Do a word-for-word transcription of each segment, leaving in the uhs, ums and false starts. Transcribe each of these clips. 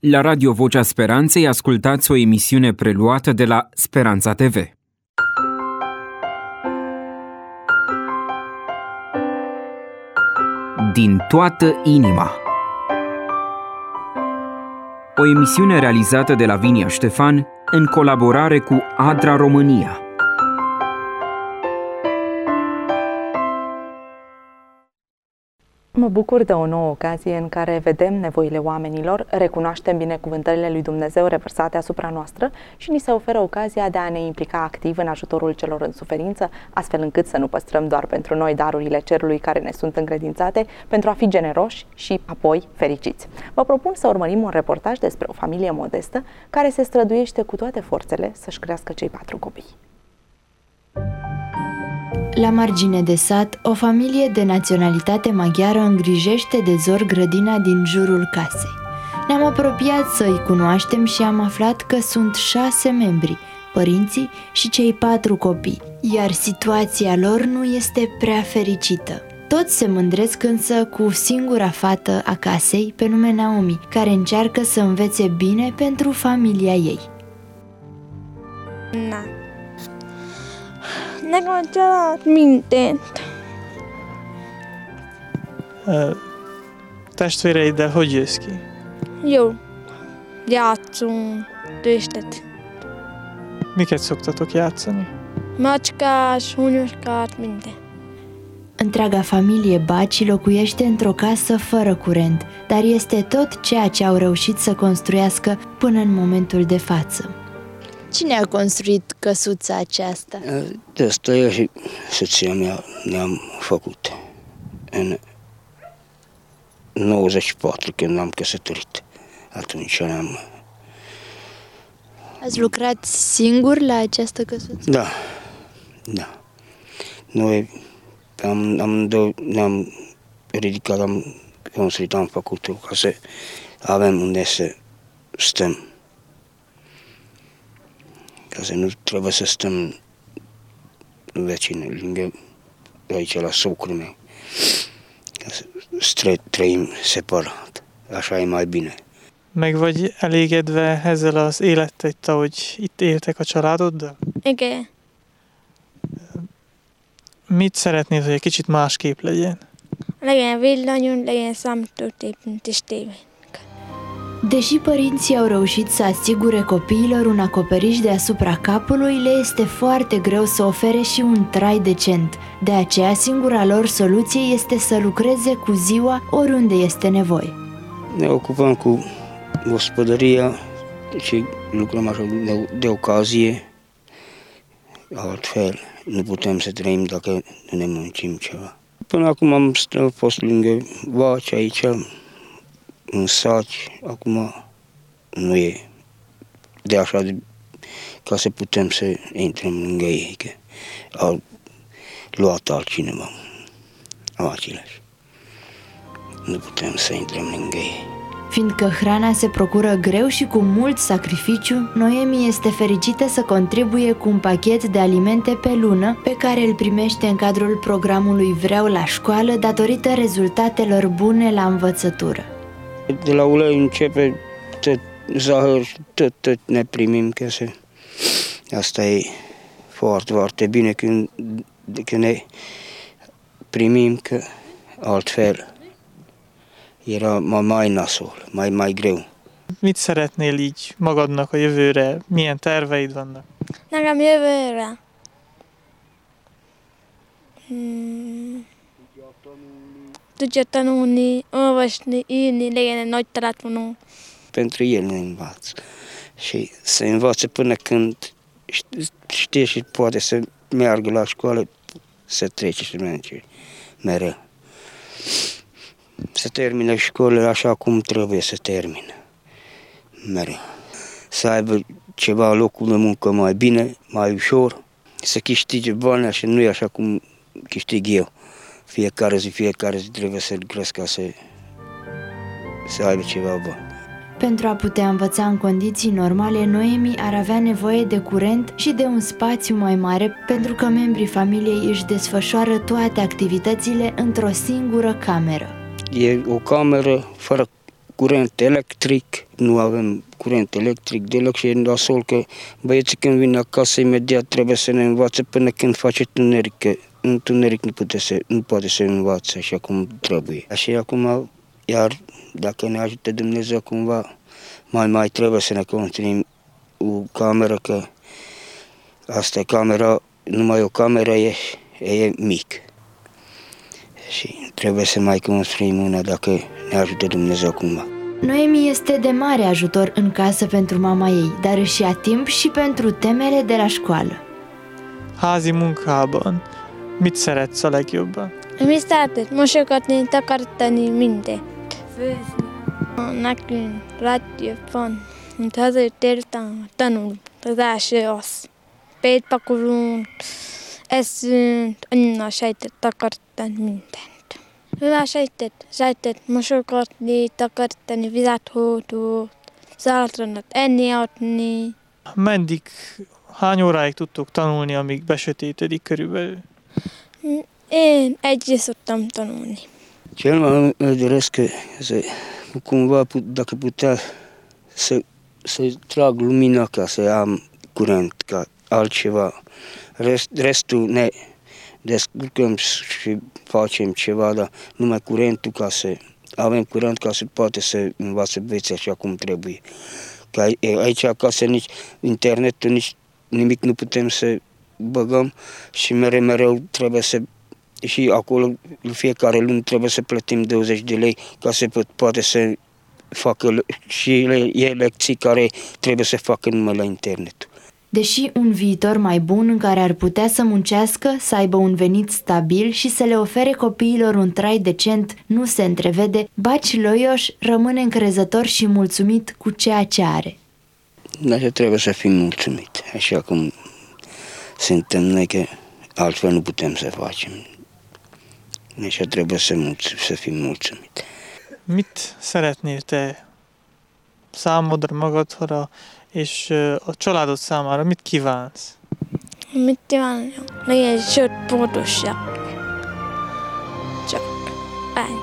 La Radio Vocea Speranței ascultați o emisiune preluată de la Speranța T V. Din toată inima. O emisiune realizată de Lavinia Ștefan în colaborare cu Adra România. Mă bucur de o nouă ocazie în care vedem nevoile oamenilor, recunoaștem binecuvântările lui Dumnezeu revărsate asupra noastră și ni se oferă ocazia de a ne implica activ în ajutorul celor în suferință, astfel încât să nu păstrăm doar pentru noi darurile cerului care ne sunt încredințate, pentru a fi generoși și apoi fericiți. Vă propun să urmărim un reportaj despre o familie modestă care se străduiește cu toate forțele să-și crească cei patru copii. La margine de sat, o familie de naționalitate maghiară îngrijește de zor grădina din jurul casei. Ne-am apropiat să-i cunoaștem și am aflat că sunt șase membri, părinții și cei patru copii, iar situația lor nu este prea fericită. Toți se mândresc însă cu singura fată a casei, pe nume Naomi, care încearcă să învețe bine pentru familia ei. Na. Nekem mindent. Testvéreiddel hogy jössz ki? Jó. Játszunk, tőstet. Miket szoktatok játszani? Macskás, hunyoskát, minden. Întreaga familie Baci locuiește într-o casă fără curent, dar este tot ceea ce au reușit să construiască până în momentul de față. Cine a construit căsuța aceasta? De asta eu și soția mea ne-am făcut în nouăzeci și patru, când l-am căsătorit. Atunci ne-am... Ați lucrat singur la această căsuță? Da, da. Noi am, amândouă ne-am ridicat, am construit, am făcut-o ca să avem unde să stăm. Ca să nu trebuie să stăm vecini, lângă aici la socrul meu. Ca să trăim separat. Așa e mai bine. Meg vagy elégedve ezzel az élettel, ahogy itt éltek a családoddal? Igen. Mit szeretnéd, hogy egy kicsit másképp legyen? Legyen villanyunk, legyen számítógépünk és tévénk. Deși părinții au reușit să asigure copiilor un acoperiș deasupra capului, le este foarte greu să ofere și un trai decent. De aceea, singura lor soluție este să lucreze cu ziua oriunde este nevoie. Ne ocupăm cu gospodăria și lucrăm așa de, de ocazie. Altfel, nu putem să trăim dacă nu ne muncim ceva. Până acum am fost lângă vaci aici, în saci, acum nu e de așa de, ca să putem să intrăm lângă ei, că au luat altcineva vacile. Nu putem să intrăm lângă ei. Fiindcă hrana se procură greu și cu mult sacrificiu, Noemi este fericită să contribuie cu un pachet de alimente pe lună pe care îl primește în cadrul programului Vreau la școală datorită rezultatelor bune la învățătură. De la ulei începe tot zahăr, tot, tot ne primim, că se... Asta e foarte, foarte bine când, când ne primim, că altfel era mai, mai nasol, mai, mai greu. Mit szeretnél így magadnak a jövőre? Milyen terveid vannak? Nekem jövőre. Hmm. Tudja tanulni, olvasni, írni, legyen egy nagy telefonunk. Pentru el ne învață și se învață până când știe și poate să meargă la școală, să trece și merge mereu. Să termine școala așa cum trebuie să termine, mereu. Să aibă ceva locul de muncă mai bine, mai ușor, să câștige bani și nu e așa cum câștig eu. Fiecare zi, fiecare zi trebuie să lucrez ca să, să aibă ceva bani. Pentru a putea învăța în condiții normale, Noemi ar avea nevoie de curent și de un spațiu mai mare, pentru că membrii familiei își desfășoară toate activitățile într-o singură cameră. E o cameră fără curent electric, nu avem curent electric deloc și e nasol că băieții când vin acasă imediat trebuie să ne învațe până când face tuneric, că în tuneric nu poate să, nu poate să învațe așa cum trebuie. Așa acum, iar dacă ne ajută Dumnezeu cumva, mai mai trebuie să ne construim o cameră, că asta e camera, numai o cameră e, e mic. Și trebuie să mai construim una dacă ne ajută Dumnezeu cumva. Noemi este de mare ajutor în casă pentru mama ei, dar își ia timp și pentru temele de la școală. Házi munkában mit szeretsz a legjobban? Mi szeretett mosogatni, takarítani, mindent. Főzni. Nekünk rádió van, mint hazatértem, tanulunk. Az első az. Pét pakolunk, eszünk, anyuna sejtett takarítani mindent. Mivel sejtett, sejtett mosogatni, takarítani, vizet hódot, szállítanak enni adni. Meddig, hány óráig tudtok tanulni, amíg besötétedik körülbelül? Én egyre szoktam tanulni. Cel mai îmi doresc că să, cumva, dacă putea să, să trag lumina ca să am curent, ca altceva. Rest, restul ne descurcăm și facem ceva, dar numai curentul ca să avem curent ca să poate să învațe băieții așa cum trebuie. Că aici acasă nici internetul, nici nimic nu putem să băgăm și mereu, mereu trebuie să, și acolo fiecare lună trebuie să plătim douăzeci de lei ca să poate să facă și e lecții care trebuie să facă numai la internet. Deși un viitor mai bun în care ar putea să muncească, să aibă un venit stabil și să le ofere copiilor un trai decent nu se întrevede, Baci Loioș rămâne încrezător și mulțumit cu ceea ce are. Așa trebuie să fim mulțumit, așa cum suntem noi, că altfel nu putem să facem. Așa trebuie să, mulț- să fim mulțumit. Mit szeretnél te számodra, magadra és a családod számára, mit kívánsz? Mit kívánok? Legyen sőt boldogság. Csak ennyi.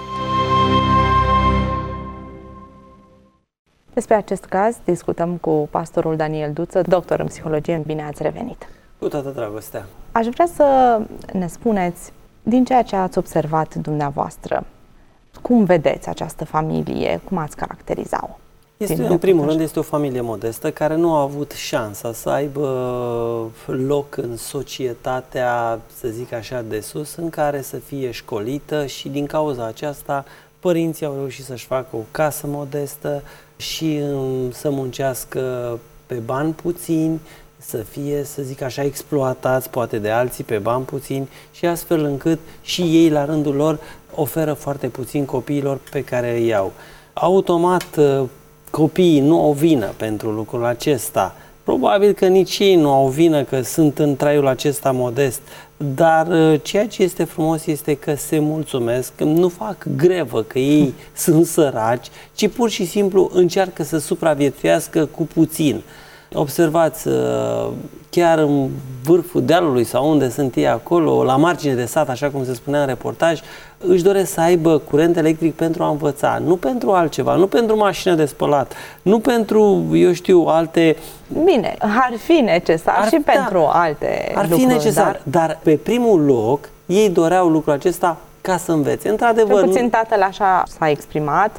Despre acest caz discutăm cu pastorul Daniel Duță, doctor în psihologie. Bine ați revenit! Cu toată dragostea! Aș vrea să ne spuneți, din ceea ce ați observat dumneavoastră, cum vedeți această familie, cum ați caracteriza-o? Este, în primul rând, este o familie modestă care nu a avut șansa să aibă loc în societatea, să zic așa, de sus, în care să fie școlită și din cauza aceasta părinții au reușit să-și facă o casă modestă și să muncească pe bani puțini, să fie, să zic așa, exploatați poate de alții pe bani puțini și astfel încât și ei la rândul lor oferă foarte puțin copiilor pe care îi iau. Automat copiii nu au vină pentru lucrul acesta. Probabil că nici ei nu au vină că sunt în traiul acesta modest, dar ceea ce este frumos este că se mulțumesc, nu fac grevă că ei sunt săraci, ci pur și simplu încearcă să supraviețuiască cu puțin. Observați, chiar în vârful dealului sau unde sunt ei acolo, la margine de sat, așa cum se spunea în reportaj, își doresc să aibă curent electric pentru a învăța, nu pentru altceva, nu pentru mașină de spălat, nu pentru, eu știu, alte... Bine, ar fi necesar ar, și da, pentru alte Ar lucruri, fi necesar, dar... dar pe primul loc ei doreau lucrul acesta ca să învețe. Într-adevăr... Pe puțin tatăl așa s-a exprimat.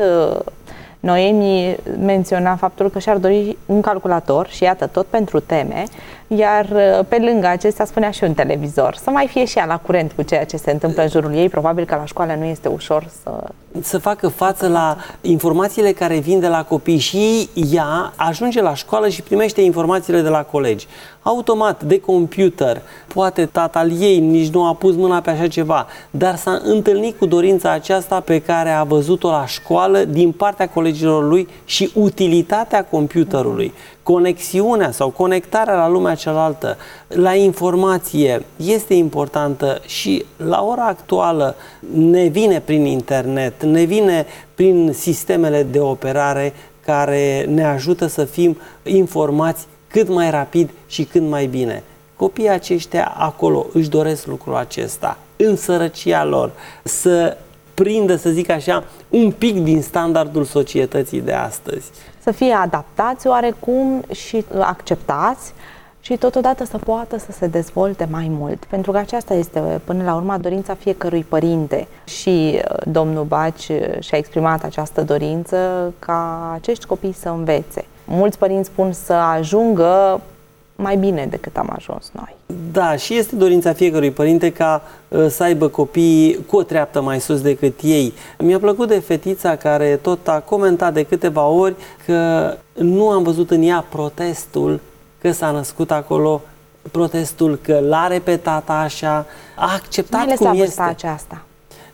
Noemi menționa faptul că și-ar dori un calculator și iată tot pentru teme, iar pe lângă acestea spunea și un televizor, să mai fie și ea la curent cu ceea ce se întâmplă în jurul ei. Probabil că la școală nu este ușor să... Să facă față la informațiile care vin de la copii și ea ajunge la școală și primește informațiile de la colegi. Automat, de computer, poate tatăl ei nici nu a pus mâna pe așa ceva, dar s-a întâlnit cu dorința aceasta pe care a văzut-o la școală din partea colegilor lui și utilitatea computerului. Conexiunea sau conectarea la lumea cealaltă, la informație, este importantă și la ora actuală ne vine prin internet, ne vine prin sistemele de operare care ne ajută să fim informați cât mai rapid și cât mai bine. Copiii aceștia acolo își doresc lucrul acesta, în sărăcia lor, să prindă, să zic așa, un pic din standardul societății de astăzi. Să fie adaptați oarecum și acceptați și totodată să poată să se dezvolte mai mult. Pentru că aceasta este, până la urmă, dorința fiecărui părinte. Și domnul Baci și-a exprimat această dorință ca acești copii să învețe. Mulți părinți spun să ajungă mai bine decât am ajuns noi. Da, și este dorința fiecărui părinte ca uh, să aibă copii cu o treaptă mai sus decât ei. Mi-a plăcut de fetița care tot a comentat de câteva ori că nu am văzut în ea protestul că s-a născut acolo, protestul că l-a repetat așa, a acceptat mai cum la este. aceasta.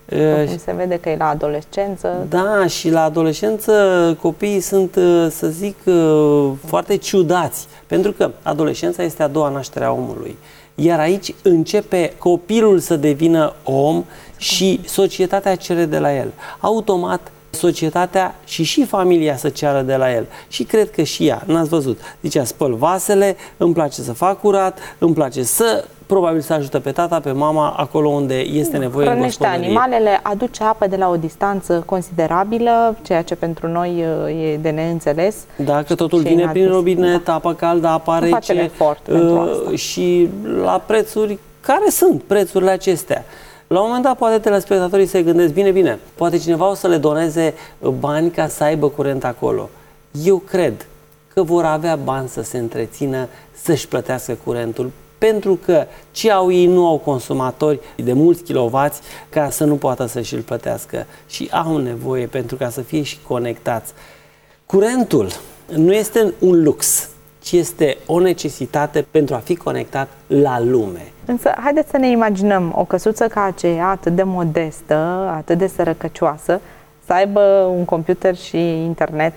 Cum se vede că e la adolescență. Da, și la adolescență copiii sunt, să zic, foarte ciudați. Pentru că adolescența este a doua naștere a omului. Iar aici începe copilul să devină om și societatea cere de la el. Automat, societatea și și familia să ceară de la el. Și cred că și ea, n-ați văzut, zicea, spăl vasele, îmi place să fac curat, îmi place să, probabil să ajută pe tata, pe mama, acolo unde este nevoie în gospodărie. Hrănește animalele, aduce apă de la o distanță considerabilă, ceea ce pentru noi e de neînțeles. Dacă totul vine prin robinet, da. Apă caldă, apă rece efort uh, și la prețuri, care sunt prețurile acestea? La un moment dat, poate telespectatorii se gândesc, bine, bine, poate cineva o să le doneze bani ca să aibă curent acolo. Eu cred că vor avea bani să se întrețină, să-și plătească curentul, pentru că ce au ei nu au consumatori de mulți kilovați ca să nu poată să-și îl plătească și au nevoie pentru ca să fie și conectați. Curentul nu este un lux, ci este o necesitate pentru a fi conectat la lume. Însă, haideți să ne imaginăm o căsuță ca aceea, atât de modestă, atât de sărăcăcioasă, să aibă un computer și internet.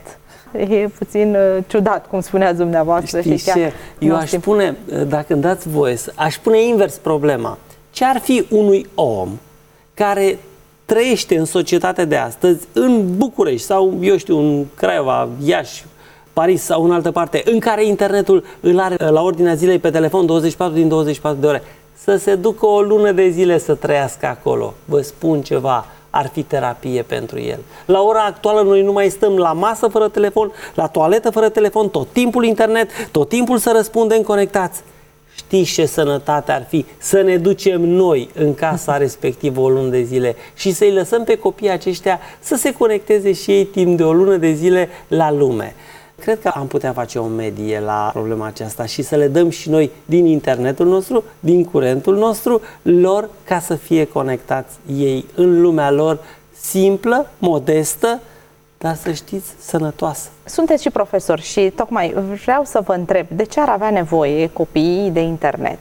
E puțin uh, ciudat, cum spuneați dumneavoastră. Știi și chiar ce? Eu aș spune, dacă îmi dați voie, aș pune invers problema. Ce ar fi unui om care trăiește în societatea de astăzi, în București sau, eu știu, în Craiova, Iași, Paris sau în altă parte, în care internetul îl are la ordinea zilei pe telefon douăzeci și patru din douăzeci și patru de ore, să se ducă o lună de zile să trăiască acolo. Vă spun ceva, ar fi terapie pentru el. La ora actuală noi nu mai stăm la masă fără telefon, la toaletă fără telefon, tot timpul internet, tot timpul să răspundem conectați. Știți ce sănătate ar fi să ne ducem noi în casa respectivă o lună de zile și să-i lăsăm pe copiii aceștia să se conecteze și ei timp de o lună de zile la lume. Cred că am putea face o medie la problema aceasta și să le dăm și noi din internetul nostru, din curentul nostru, lor, ca să fie conectați ei în lumea lor simplă, modestă, dar să știți, sănătoasă. Sunteți și profesor și tocmai vreau să vă întreb, de ce ar avea nevoie copiii de internet?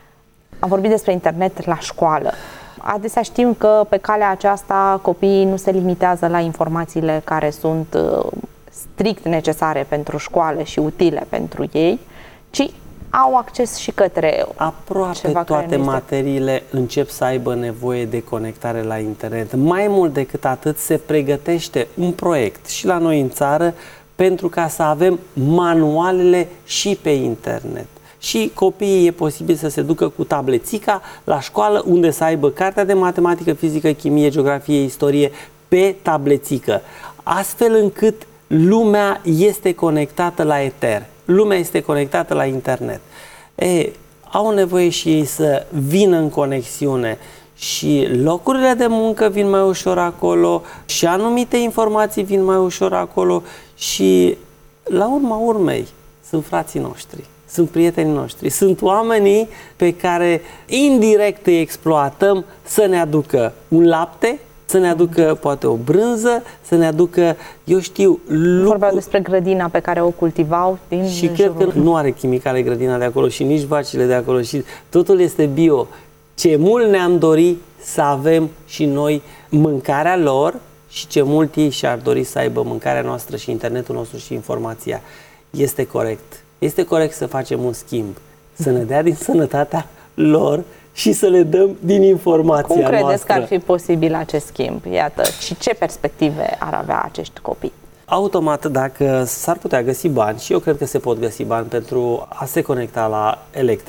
Am vorbit despre internet la școală. Adesea știm că pe calea aceasta copiii nu se limitează la informațiile care sunt strict necesare pentru școală și utile pentru ei, ci au acces și către aproape ceva toate materiile încep să aibă nevoie de conectare la internet. Mai mult decât atât, se pregătește un proiect și la noi în țară pentru ca să avem manualele și pe internet. Și copiii e posibil să se ducă cu tablețica la școală unde să aibă cartea de matematică, fizică, chimie, geografie, istorie pe tablețică, astfel încât lumea este conectată la eter, lumea este conectată la internet. E, au nevoie și ei să vină în conexiune și locurile de muncă vin mai ușor acolo și anumite informații vin mai ușor acolo și la urma urmei sunt frații noștri, sunt prietenii noștri, sunt oamenii pe care indirect îi exploatăm să ne aducă un lapte, să ne aducă poate o brânză, să ne aducă, eu știu, lucruri. Vorbeau despre grădina pe care o cultivau din și cred că nu are chimicale grădina de acolo și nici vacile de acolo și totul este bio. Ce mult ne-am dorit să avem și noi mâncarea lor și ce mult ei și-ar dori să aibă mâncarea noastră și internetul nostru și informația. Este corect. Este corect să facem un schimb, să ne dea din sănătatea lor și să le dăm din informația Cum credeți noastră. că ar fi posibil acest schimb? Iată, și ce perspective ar avea acești copii? Automat, dacă s-ar putea găsi bani, și eu cred că se pot găsi bani pentru a se conecta la electric,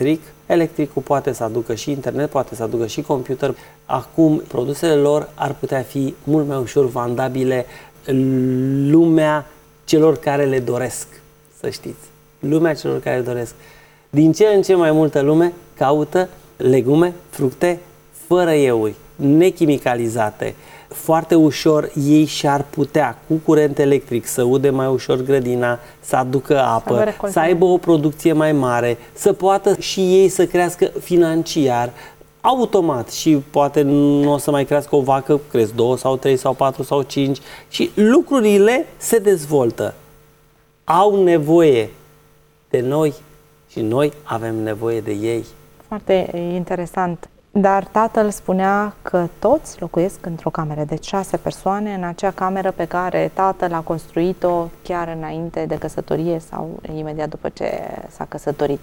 Electricul poate să aducă și internet, poate să aducă și computer. Acum, produsele lor ar putea fi mult mai ușor vandabile în lumea celor care le doresc, să știți. Lumea celor care le doresc. Din ce în ce mai multă lume caută legume, fructe, fără euri, nechimicalizate. Foarte ușor ei și-ar putea, cu curent electric, să ude mai ușor grădina, să aducă apă, să aibă o producție mai mare, să poată și ei să crească financiar, automat, și poate nu o să mai crească o vacă, cresc două sau trei sau patru sau cinci, și lucrurile se dezvoltă. Au nevoie de noi și noi avem nevoie de ei. Foarte interesant. Dar tatăl spunea că toți locuiesc într-o cameră de șase persoane, în acea cameră pe care tatăl a construit-o chiar înainte de căsătorie sau imediat după ce s-a căsătorit.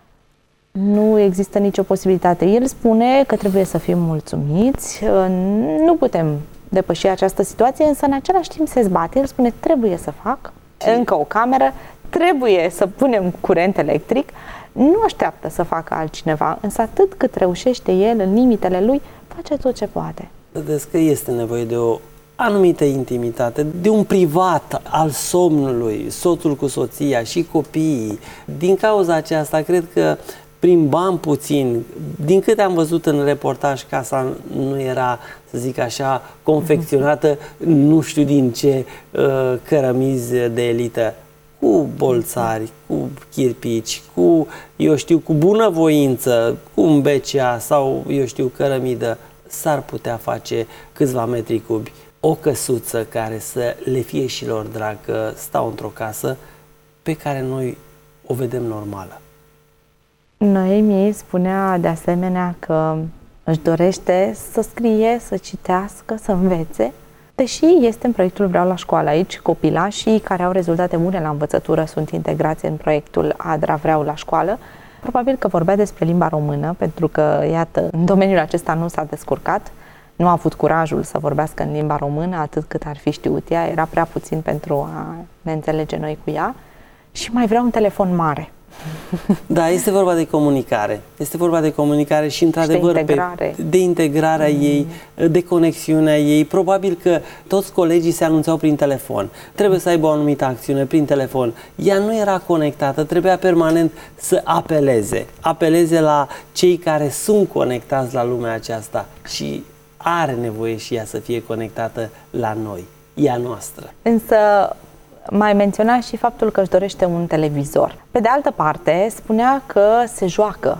Nu există nicio posibilitate. El spune că trebuie să fim mulțumiți, nu putem depăși această situație, însă în același timp se zbate. El spune, trebuie să fac încă o cameră, trebuie să punem curent electric, nu așteaptă să facă altcineva, însă atât cât reușește el în limitele lui, face tot ce poate. Vedeți că este nevoie de o anumită intimitate, de un privat al somnului, soțul cu soția și copiii. Din cauza aceasta, cred că prin bani puțin, din câte am văzut în reportaj, casa nu era, să zic așa, confecționată nu știu din ce uh, cărămizi de elită, cu bolțari, cu chirpici, cu, eu știu, cu bunăvoință, cu un B C A sau, eu știu, cărămidă, s-ar putea face câțiva metri cubi, o căsuță care să le fie și lor drag, că stau într-o casă pe care noi o vedem normală. Noemi spunea de asemenea că își dorește să scrie, să citească, să învețe, deși este în proiectul Vreau la școală. Aici copilașii care au rezultate bune la învățătură sunt integrați în proiectul ADRA Vreau la școală. Probabil că vorbea despre limba română, pentru că, iată, în domeniul acesta nu s-a descurcat, nu a avut curajul să vorbească în limba română atât cât ar fi știut ea, era prea puțin pentru a ne înțelege noi cu ea. Și mai vrea un telefon mare. Da, este vorba de comunicare. Este vorba de comunicare și, într-adevăr, de integrare. Pe, de integrarea mm. ei, de conexiunea ei. Probabil că toți colegii se anunțau prin telefon. Trebuie să aibă o anumită acțiune prin telefon. Ea nu era conectată, trebuia permanent să apeleze. Apeleze la cei care sunt conectați la lumea aceasta și are nevoie și ea să fie conectată la noi, ea noastră. Însă mai menționa și faptul că își dorește un televizor. Pe de altă parte, spunea că se joacă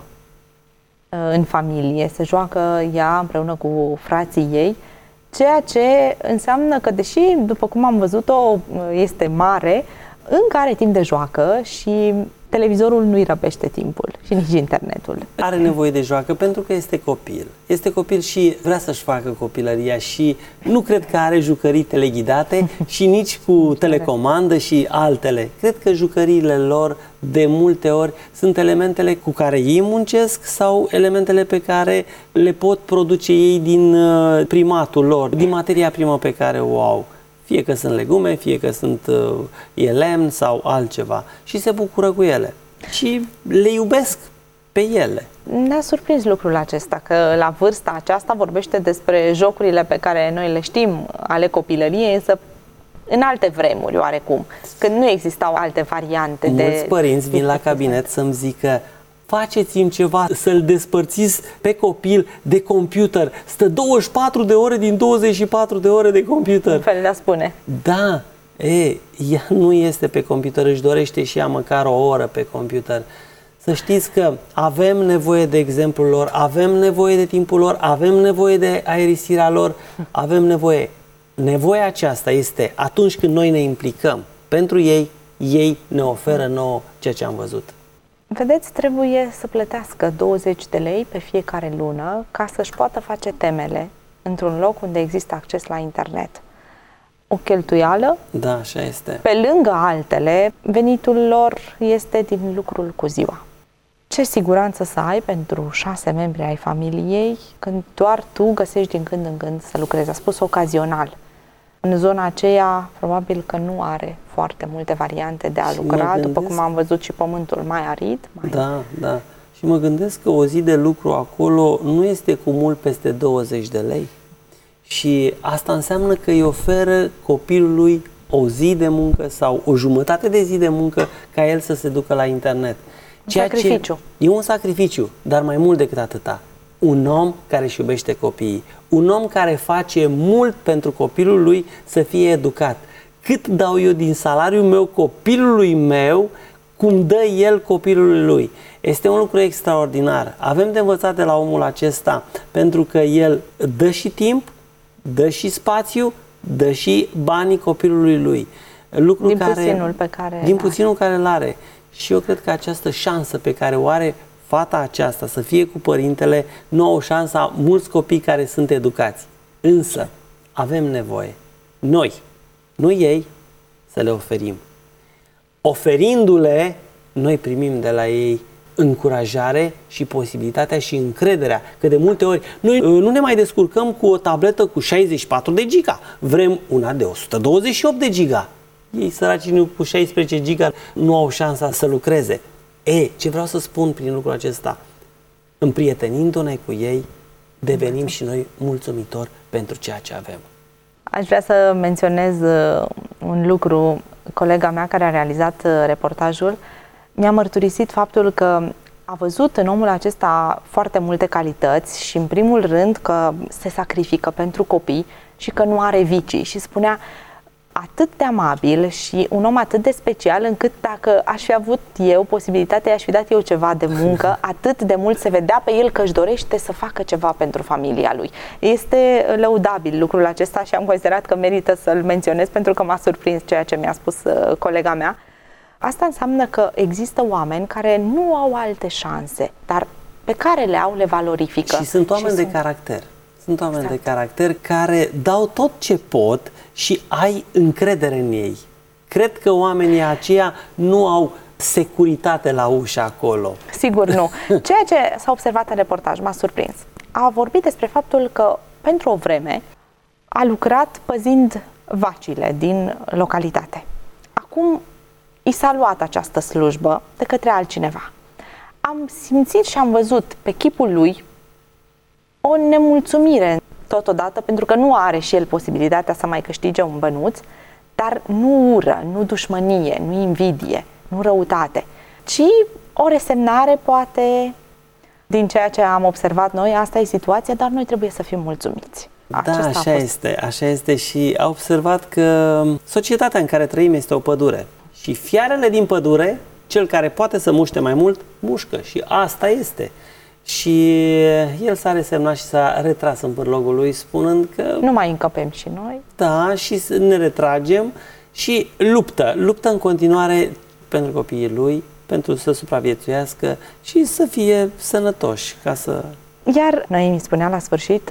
în familie, se joacă ea împreună cu frații ei, ceea ce înseamnă că, deși, după cum am văzut-o, este mare, încă are timp de joacă și televizorul nu-i răpește timpul și nici internetul. Are nevoie de joacă pentru că este copil. Este copil și vrea să-și facă copilăria și nu cred că are jucării teleghidate și nici cu telecomandă și altele. Cred că jucăriile lor de multe ori sunt elementele cu care ei muncesc sau elementele pe care le pot produce ei din primatul lor, din materia primă pe care o au. Fie că sunt legume, fie că sunt uh, e lemn sau altceva. Și se bucură cu ele. Și le iubesc pe ele. Ne-a surprins lucrul acesta, că la vârsta aceasta vorbește despre jocurile pe care noi le știm ale copilăriei, însă în alte vremuri, oarecum, când nu existau alte variante. Mulți de... părinți vin la cabinet să-mi zică: faceți-mi ceva, să-l despărțiți pe copil de computer. Stă douăzeci și patru de ore din douăzeci și patru de ore de computer. Un fel de a spune. Da, e, ea nu este pe computer, își dorește și ea măcar o oră pe computer. Să știți că avem nevoie de exemplul lor, avem nevoie de timpul lor, avem nevoie de aerisirea lor, avem nevoie. Nevoia aceasta este atunci când noi ne implicăm pentru ei, ei ne oferă nouă ceea ce am văzut. Vedeți, trebuie să plătească douăzeci de lei pe fiecare lună ca să-și poată face temele într-un loc unde există acces la internet. O cheltuială. Da, așa este. Pe lângă altele, venitul lor este din lucrul cu ziua. Ce siguranță să ai pentru șase membri ai familiei când doar tu găsești din când în când să lucrezi? A spus ocazional. În zona aceea, probabil că nu are foarte multe variante de a și lucra, gândesc... după cum am văzut și pământul mai arid. Mai... Da, da. Și Și mă gândesc că o zi de lucru acolo nu este cu mult peste douăzeci de lei. Și asta înseamnă că îi oferă copilului o zi de muncă sau o jumătate de zi de muncă ca el să se ducă la internet. Un sacrificiu. E un sacrificiu, dar mai mult decât atâta. Un om care își iubește copiii. Un om care face mult pentru copilul lui să fie educat. Cât dau eu din salariul meu copilului meu, cum dă el copilului lui. Este un lucru extraordinar. Avem de învățat de la omul acesta, pentru că el dă și timp, dă și spațiu, dă și banii copilului lui. Lucru din care, puținul pe care Din puținul care îl are. Și eu cred că această șansă pe care o are fata aceasta să fie cu părintele, nu au șansa mulți copii care sunt educați. Însă avem nevoie, noi, nu ei, să le oferim. Oferindu-le, noi primim de la ei încurajare și posibilitatea și încrederea. Că de multe ori noi nu ne mai descurcăm cu o tabletă cu șaizeci și patru de giga. Vrem una de o sută douăzeci și opt de giga. Ei, săracii cu șaisprezece giga, nu au șansa să lucreze. E, ce vreau să spun prin lucrul acesta? Împrietenindu-ne cu ei, devenim și noi mulțumitori pentru ceea ce avem. Aș vrea să menționez un lucru. Colega mea care a realizat reportajul mi-a mărturisit faptul că a văzut în omul acesta foarte multe calități și în primul rând că se sacrifică pentru copii și că nu are vicii și spunea atât de amabil și un om atât de special încât dacă aș fi avut eu posibilitatea, aș fi dat eu ceva de muncă, atât de mult se vedea pe el că își dorește să facă ceva pentru familia lui. Este lăudabil lucrul acesta și am considerat că merită să-l menționez pentru că m-a surprins ceea ce mi-a spus colega mea. Asta înseamnă că există oameni care nu au alte șanse, dar pe care le au, le valorifică. Și sunt oameni și de sunt... caracter. Sunt oameni exact. de caracter care dau tot ce pot și ai încredere în ei. Cred că oamenii aceia nu au securitate la ușă acolo. Sigur nu. Ceea ce s-a observat în reportaj m-a surprins. A vorbit despre faptul că pentru o vreme a lucrat păzind vacile din localitate. Acum i s-a luat această slujbă de către altcineva. Am simțit și am văzut pe chipul lui o nemulțumire totodată, pentru că nu are și el posibilitatea să mai câștige un bănuț, dar nu ură, nu dușmănie, nu invidie, nu răutate, ci o resemnare poate din ceea ce am observat noi. Asta e situația, dar noi trebuie să fim mulțumiți. Acesta da, așa este, așa este și a observat că societatea în care trăim este o pădure și fiarele din pădure, cel care poate să muște mai mult, mușcă și asta este. Și el s-a resemnat și s-a retras în pârlogul lui spunând că nu mai încăpem și noi. Da, și ne retragem și luptă, luptă în continuare pentru copiii lui, pentru să supraviețuiască și să fie sănătoși, ca să... Iar noi îmi spunea la sfârșit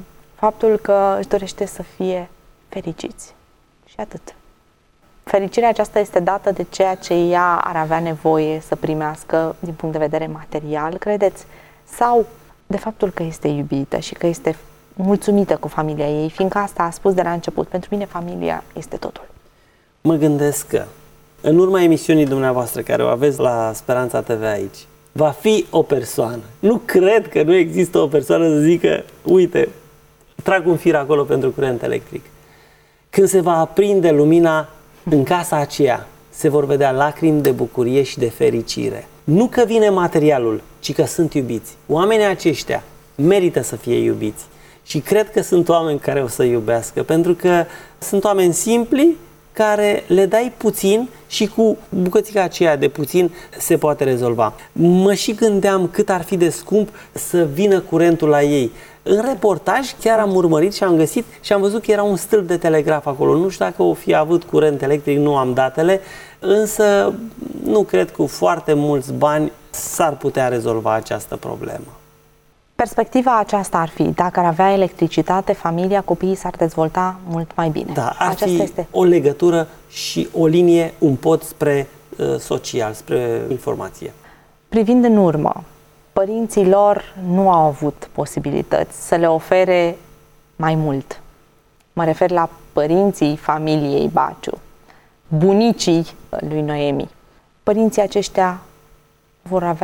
faptul că își dorește să fie fericiți. Și atât. Fericirea aceasta este dată de ceea ce ea ar avea nevoie să primească din punct de vedere material, credeți? Sau de faptul că este iubită și că este mulțumită cu familia ei, fiindcă asta a spus de la început. Pentru mine familia este totul. Mă gândesc că în urma emisiunii dumneavoastră care o aveți la Speranța T V aici, va fi o persoană. Nu cred că nu există o persoană să zică, uite, trag un fir acolo pentru curent electric. Când se va aprinde lumina în casa aceea, se vor vedea lacrimi de bucurie și de fericire. Nu că vine materialul, ci că sunt iubiți. Oamenii aceștia merită să fie iubiți. Și cred că sunt oameni care o să iubească, pentru că sunt oameni simpli care le dai puțin și cu bucățica aceea de puțin se poate rezolva. Mă și gândeam cât ar fi de scump să vină curentul la ei. În reportaj chiar am urmărit și am găsit și am văzut că era un stâlp de telegraf acolo. Nu știu dacă o fi avut curent electric, nu am datele, însă nu cred că cu foarte mulți bani s-ar putea rezolva această problemă. Perspectiva aceasta ar fi, dacă ar avea electricitate, familia, copiii s-ar dezvolta mult mai bine. Da, ar aceasta fi este o legătură și o linie, un pod spre uh, social, spre informație. Privind în urmă, părinții lor nu au avut posibilități să le ofere mai mult. Mă refer la părinții familiei Baciu, bunicii lui Noemi. Părinții aceștia vor avea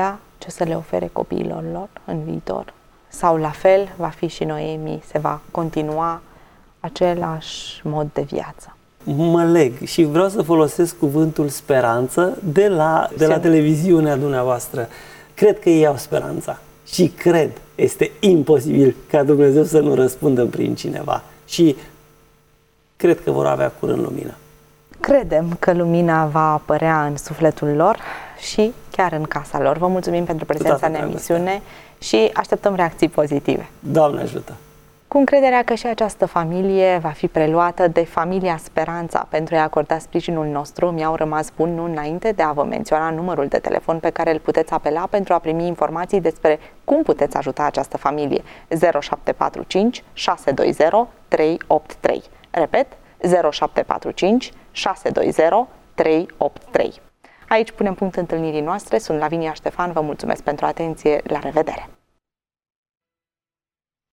ce să le ofere copiilor lor în viitor? Sau la fel va fi și Noemi, se va continua același mod de viață? Mă leg și vreau să folosesc cuvântul speranță de la, de la televiziunea dumneavoastră. Cred că ei au speranța și cred, este imposibil ca Dumnezeu să nu răspundă prin cineva și cred că vor avea curând lumină. Credem că lumina va apărea în sufletul lor și chiar în casa lor. Vă mulțumim pentru prezența în emisiune și așteptăm reacții pozitive. Doamne ajută! Cu încrederea că și această familie va fi preluată de familia Speranța pentru a-i acorda sprijinul nostru, mi-au rămas buni nu înainte de a vă menționa numărul de telefon pe care îl puteți apela pentru a primi informații despre cum puteți ajuta această familie. zero șapte patru cinci șase doi zero trei opt trei. Repet, zero șapte patru cinci șase doi zero trei opt trei. Aici punem punct întâlnirii noastre. Sunt Lavinia Ștefan, vă mulțumesc pentru atenție, la revedere!